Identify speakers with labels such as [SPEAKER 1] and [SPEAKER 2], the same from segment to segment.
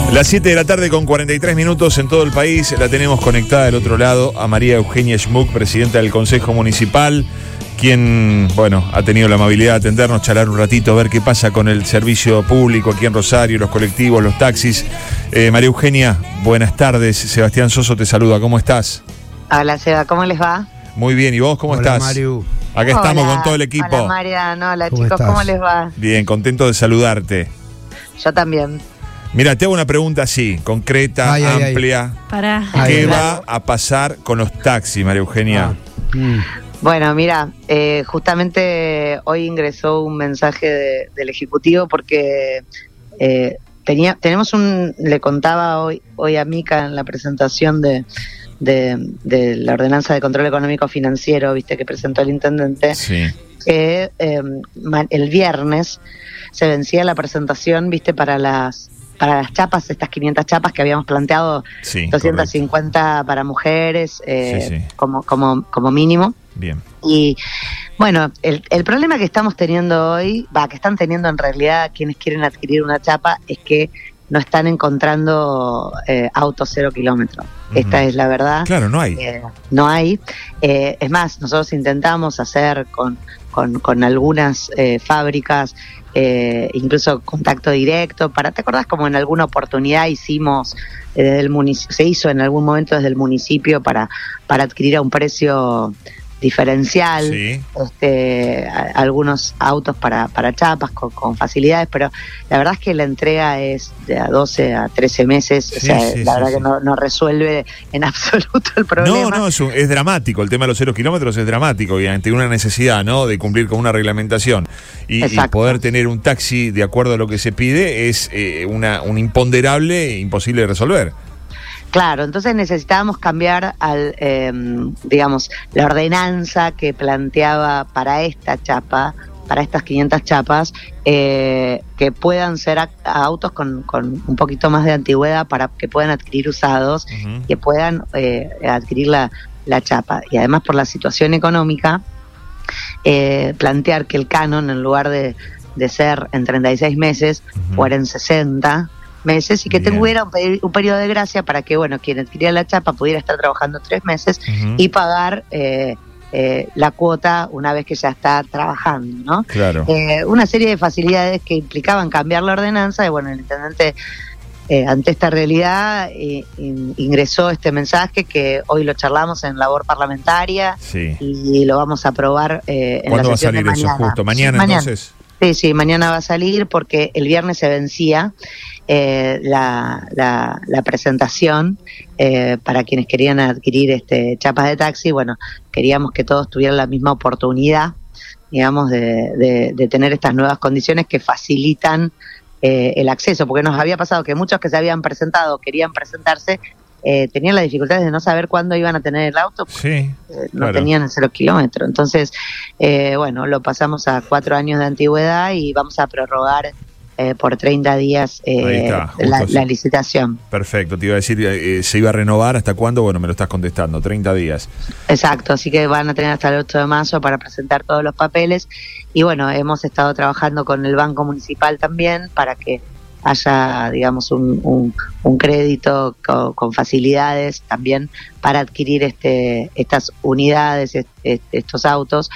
[SPEAKER 1] Las 7 de la tarde con 43 minutos en todo el país. La tenemos conectada del otro lado a María Eugenia Schmuck, presidenta del Consejo Municipal, quien, ha tenido la amabilidad de atendernos, charlar un ratito, a ver qué pasa con el servicio público aquí en Rosario, los colectivos, los taxis. María Eugenia, buenas tardes. Sebastián Soso te saluda. ¿Cómo estás?
[SPEAKER 2] Hola, Seba. ¿Cómo les va?
[SPEAKER 1] Muy bien. ¿Y vos cómo estás?
[SPEAKER 3] Mariu.
[SPEAKER 1] Acá estamos con todo el equipo.
[SPEAKER 2] Hola, Mariana. Hola,
[SPEAKER 3] ¿Cómo
[SPEAKER 2] chicos.
[SPEAKER 3] estás?
[SPEAKER 2] ¿Cómo les va?
[SPEAKER 1] Bien, contento de saludarte.
[SPEAKER 2] Yo también.
[SPEAKER 1] Mira, te hago una pregunta así, concreta, amplia. ¿Qué va a pasar con los taxis, María Eugenia?
[SPEAKER 2] Bueno, mira, justamente hoy ingresó un mensaje del Ejecutivo porque le contaba hoy a Mica en la presentación de la ordenanza de control económico financiero, viste, que presentó el intendente,
[SPEAKER 1] Sí.
[SPEAKER 2] que el viernes se vencía la presentación, viste, para las chapas, estas 500 chapas que habíamos planteado,
[SPEAKER 1] Sí,
[SPEAKER 2] 250 para mujeres,
[SPEAKER 1] Sí.
[SPEAKER 2] como mínimo.
[SPEAKER 1] Bien.
[SPEAKER 2] Y bueno, el problema que estamos teniendo hoy, que están teniendo en realidad quienes quieren adquirir una chapa, es que no están encontrando autos 0 kilómetros. Esta es la verdad.
[SPEAKER 1] Claro, no hay.
[SPEAKER 2] No hay. Es más, nosotros intentamos hacer con algunas fábricas, incluso contacto directo. ¿Te acordás como en alguna oportunidad hicimos desde el municipio, se hizo en algún momento desde el municipio para adquirir a un precio diferencial,
[SPEAKER 1] Sí.
[SPEAKER 2] Algunos autos para chapas con facilidades, pero la verdad es que la entrega es de a 12 a 13 meses,
[SPEAKER 1] Sí,
[SPEAKER 2] o sea,
[SPEAKER 1] sí,
[SPEAKER 2] la
[SPEAKER 1] sí,
[SPEAKER 2] verdad
[SPEAKER 1] sí.
[SPEAKER 2] que no resuelve en absoluto el problema.
[SPEAKER 1] No, es dramático. El tema de los 0 kilómetros es dramático y ante una necesidad, ¿no?, de cumplir con una reglamentación y poder tener un taxi de acuerdo a lo que se pide es un imponderable imposible de resolver.
[SPEAKER 2] Claro, entonces necesitábamos cambiar la ordenanza que planteaba para esta chapa, para estas 500 chapas, que puedan ser autos con un poquito más de antigüedad para que puedan adquirir usados, que puedan adquirir la chapa. Y además, por la situación económica, plantear que el canon, en lugar de ser en 36 meses, fuera en 60 meses, y que tuviera un periodo de gracia para que, quien adquiría la chapa pudiera estar trabajando 3 meses y pagar la cuota una vez que ya está trabajando, ¿no?
[SPEAKER 1] Claro.
[SPEAKER 2] Una serie de facilidades que implicaban cambiar la ordenanza, y el intendente, ante esta realidad, ingresó este mensaje que hoy lo charlamos en labor parlamentaria.
[SPEAKER 1] Sí.
[SPEAKER 2] Y lo vamos a aprobar en la
[SPEAKER 1] ¿Cuándo va a
[SPEAKER 2] sesión
[SPEAKER 1] salir
[SPEAKER 2] de
[SPEAKER 1] eso
[SPEAKER 2] mañana.
[SPEAKER 1] justo? ¿Mañana entonces?
[SPEAKER 2] Sí, mañana va a salir porque el viernes se vencía la presentación para quienes querían adquirir chapas de taxi. Queríamos que todos tuvieran la misma oportunidad, digamos, de tener estas nuevas condiciones que facilitan el acceso, porque nos había pasado que muchos que se habían presentado, querían presentarse, tenían las dificultades de no saber cuándo iban a tener el auto, porque no tenían el 0 kilómetro. Entonces, lo pasamos a 4 años de antigüedad y vamos a prorrogar por 30 días la licitación.
[SPEAKER 1] Perfecto, te iba a decir, ¿se iba a renovar hasta cuándo? Bueno, me lo estás contestando, 30 días.
[SPEAKER 2] Exacto, así que van a tener hasta el 8 de marzo para presentar todos los papeles. Y hemos estado trabajando con el Banco Municipal también para que haya, digamos, un crédito con facilidades también para adquirir estas unidades, estos autos,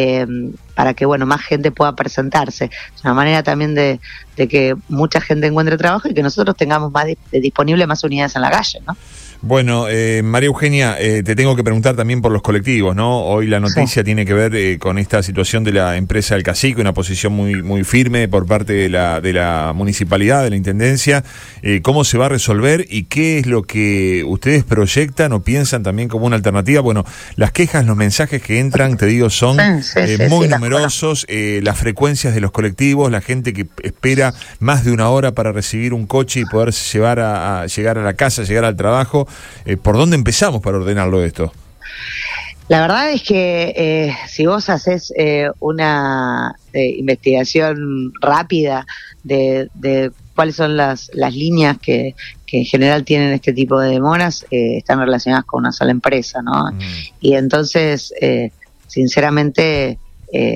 [SPEAKER 2] para que más gente pueda presentarse. Es una manera también de que mucha gente encuentre trabajo y que nosotros tengamos disponible más unidades en la calle, ¿no?
[SPEAKER 1] Bueno, María Eugenia, te tengo que preguntar también por los colectivos, ¿no? Hoy la noticia tiene que ver con esta situación de la empresa del Cacique, una posición muy firme por parte de la municipalidad, de la intendencia. ¿Cómo se va a resolver y qué es lo que ustedes proyectan o piensan también como una alternativa? Bueno, las quejas, los mensajes que entran, te digo, son muy numerosos. Las frecuencias de los colectivos, la gente que espera más de una hora para recibir un coche y poder llegar a la casa, llegar al trabajo. ¿Por dónde empezamos para ordenarlo esto?
[SPEAKER 2] La verdad es que si vos haces una investigación rápida de cuáles son las líneas que en general tienen este tipo de demoras, están relacionadas con una sola empresa, ¿no? Y entonces, sinceramente,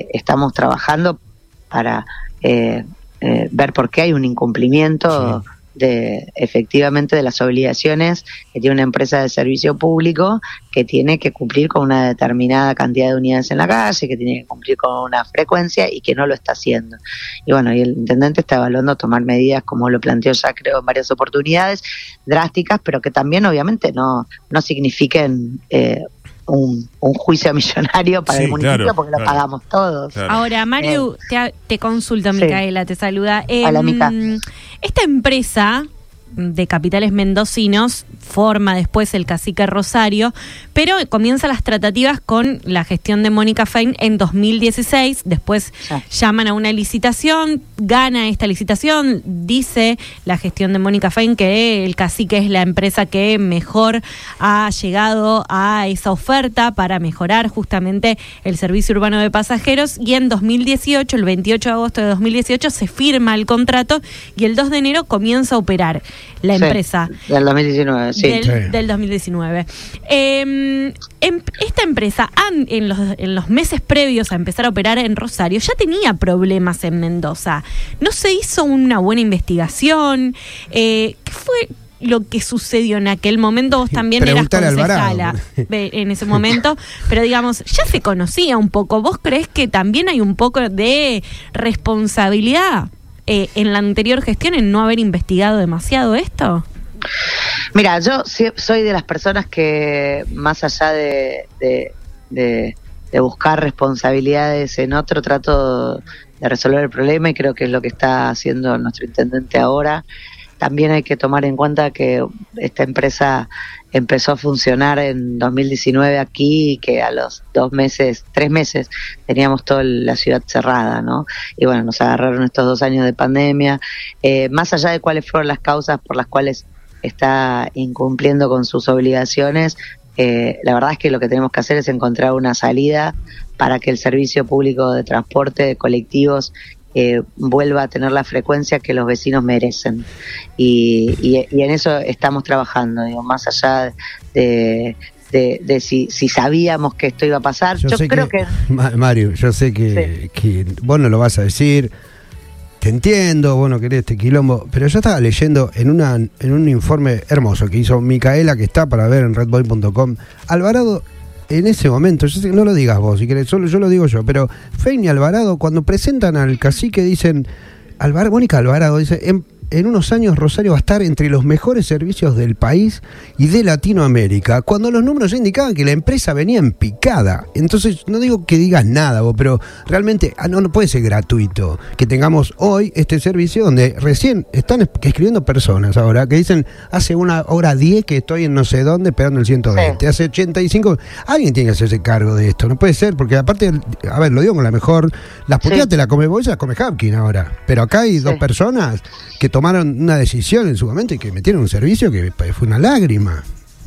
[SPEAKER 2] estamos trabajando para ver por qué hay un incumplimiento efectivamente de las obligaciones que tiene una empresa de servicio público, que tiene que cumplir con una determinada cantidad de unidades en la calle, que tiene que cumplir con una frecuencia y que no lo está haciendo. Y bueno, y el intendente está evaluando tomar medidas, como lo planteó ya creo en varias oportunidades, drásticas, pero que también obviamente no signifiquen un juicio millonario para el municipio, claro, porque lo pagamos todos.
[SPEAKER 3] Claro. Ahora, Mario, te consulto, Micaela, te saluda.
[SPEAKER 2] Hola, Mica.
[SPEAKER 3] Esta empresa de capitales mendocinos forma después el Cacique Rosario, pero comienza las tratativas con la gestión de Mónica Fein en 2016, después llaman a una licitación, gana esta licitación, dice la gestión de Mónica Fein que el Cacique es la empresa que mejor ha llegado a esa oferta para mejorar justamente el servicio urbano de pasajeros, y en 2018, el 28 de agosto de 2018, se firma el contrato y el 2 de enero comienza a operar la empresa.
[SPEAKER 2] Del 2019, sí.
[SPEAKER 3] Del 2019. Esta empresa, en los meses previos a empezar a operar en Rosario, ya tenía problemas en Mendoza. ¿No se hizo una buena investigación? ¿Qué fue lo que sucedió en aquel momento? Vos también eras concejala en ese momento, pero digamos, ya se conocía un poco. ¿Vos creés que también hay un poco de responsabilidad en la anterior gestión en no haber investigado demasiado esto?
[SPEAKER 2] Mira, yo soy de las personas que, más allá de buscar responsabilidades en otro, trato de resolver el problema, y creo que es lo que está haciendo nuestro intendente ahora. También hay que tomar en cuenta que esta empresa empezó a funcionar en 2019 aquí, y que a los 3 meses teníamos toda la ciudad cerrada, ¿no? Y bueno, nos agarraron estos 2 años de pandemia. Más allá de cuáles fueron las causas por las cuales está incumpliendo con sus obligaciones, la verdad es que lo que tenemos que hacer es encontrar una salida para que el servicio público de transporte de colectivos vuelva a tener la frecuencia que los vecinos merecen, y en eso estamos trabajando, digo, más allá de si sabíamos que esto iba a pasar. Yo creo que
[SPEAKER 4] Mario, yo sé que vos no lo vas a decir, te entiendo, vos no querés este quilombo, pero yo estaba leyendo en un informe hermoso que hizo Micaela, que está para ver en redboy.com. Alvarado, en ese momento, yo sé que no lo digas vos, si querés, solo yo lo digo yo, pero Fein y Alvarado, cuando presentan al Cacique, dicen, Mónica Alvarado dice, en unos años Rosario va a estar entre los mejores servicios del país y de Latinoamérica, cuando los números ya indicaban que la empresa venía en picada. Entonces, no digo que digas nada vos, pero realmente no puede ser gratuito que tengamos hoy este servicio donde recién están escribiendo personas ahora que dicen, hace 1:10 que estoy en no sé dónde esperando el 120, hace 85, alguien tiene que hacerse cargo de esto, no puede ser, porque aparte, a ver, lo digo con la mejor, las puteadas te la come vos y las come Hapkin ahora, pero acá hay 2 personas que tomaron una decisión en su momento y que metieron un servicio que fue una lágrima.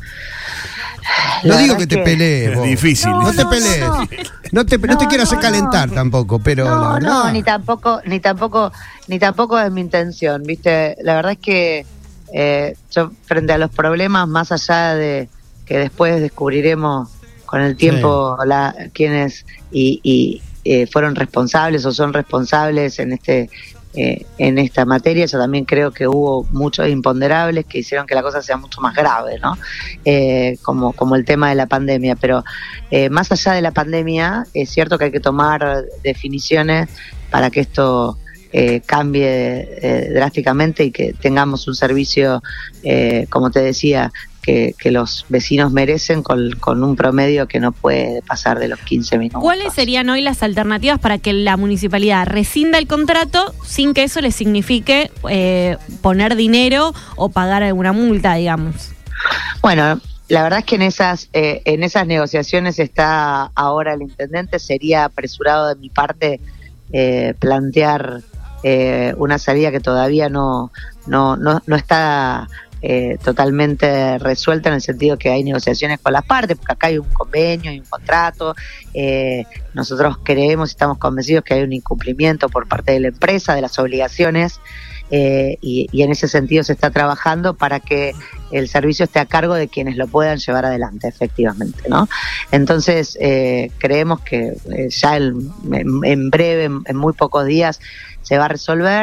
[SPEAKER 4] No digo que te pelees,
[SPEAKER 1] es difícil.
[SPEAKER 4] No te pelees. No te quiero hacer calentar tampoco, pero la verdad.
[SPEAKER 2] No, ni tampoco es mi intención, ¿viste? La verdad es que yo, frente a los problemas, más allá de que después descubriremos con el tiempo quienes fueron responsables o son responsables en esta materia, yo también creo que hubo muchos imponderables que hicieron que la cosa sea mucho más grave, ¿no? Como el tema de la pandemia, pero más allá de la pandemia, es cierto que hay que tomar definiciones para que esto cambie drásticamente y que tengamos un servicio, como te decía, que los vecinos merecen, con un promedio que no puede pasar de los 15 minutos.
[SPEAKER 3] ¿Cuáles serían hoy las alternativas para que la municipalidad rescinda el contrato sin que eso le signifique poner dinero o pagar alguna multa, digamos?
[SPEAKER 2] Bueno, la verdad es que en esas negociaciones está ahora el intendente. Sería apresurado de mi parte plantear una salida que todavía no está totalmente resuelta, en el sentido que hay negociaciones con las partes, porque acá hay un convenio, hay un contrato. Nosotros creemos y estamos convencidos que hay un incumplimiento por parte de la empresa de las obligaciones, y en ese sentido se está trabajando para que el servicio esté a cargo de quienes lo puedan llevar adelante, efectivamente, ¿no? Entonces creemos que ya en breve, en muy pocos días, se va a resolver.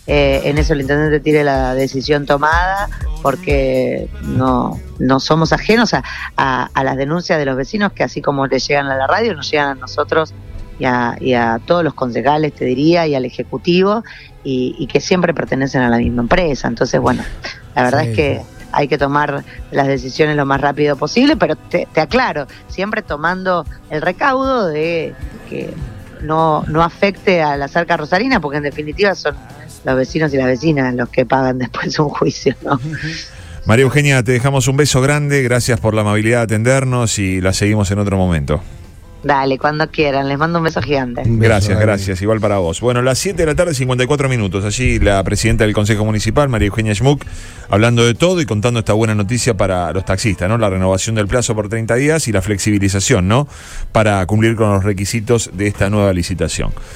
[SPEAKER 2] en eso el intendente tiene la decisión tomada, porque no somos ajenos a las denuncias de los vecinos, que así como les llegan a la radio, nos llegan a nosotros y a todos los concejales, te diría, y al Ejecutivo, y que siempre pertenecen a la misma empresa. Entonces, bueno, la verdad es que hay que tomar las decisiones lo más rápido posible, pero te aclaro, siempre tomando el recaudo de que no afecte a las arcas rosarinas, porque en definitiva son los vecinos y las vecinas los que pagan después un juicio, ¿no?
[SPEAKER 1] María Eugenia, te dejamos un beso grande, gracias por la amabilidad de atendernos y la seguimos en otro momento.
[SPEAKER 2] Dale, cuando quieran, les mando un beso gigante.
[SPEAKER 1] Gracias, igual para vos. Bueno, las 7 de la tarde, 54 minutos. Allí la presidenta del Consejo Municipal, María Eugenia Schmuck, hablando de todo y contando esta buena noticia para los taxistas, ¿no? La renovación del plazo por 30 días y la flexibilización, ¿no? Para cumplir con los requisitos de esta nueva licitación.